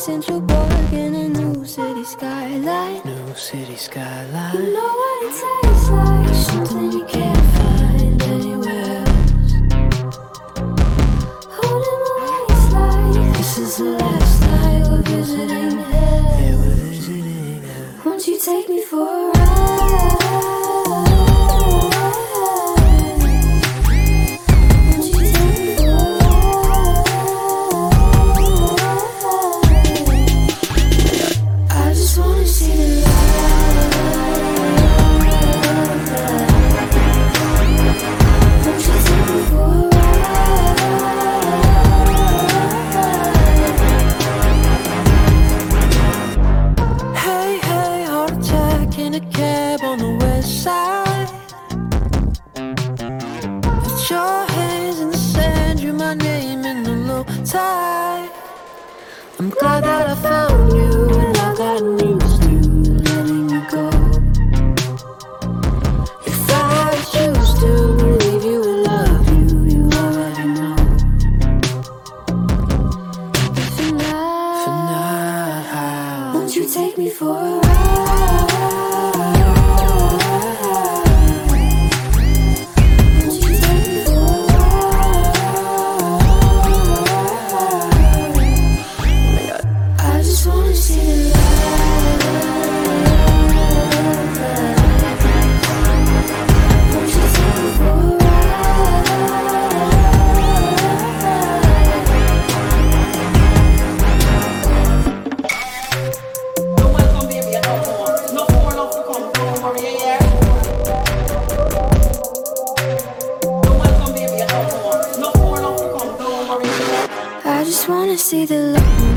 Central Park in a new city skyline. New city skyline. You know what it tastes like, something you can't find anywhere else. Holding my waist like this is the last night we're visiting hell. Yeah, we're visiting hell. Won't you take me for a ride? I'm glad that I found you, and I've gotten used to letting you go. If I choose to leave you and love you, you already know. For now, won't you take me for a ride? I just wanna see the look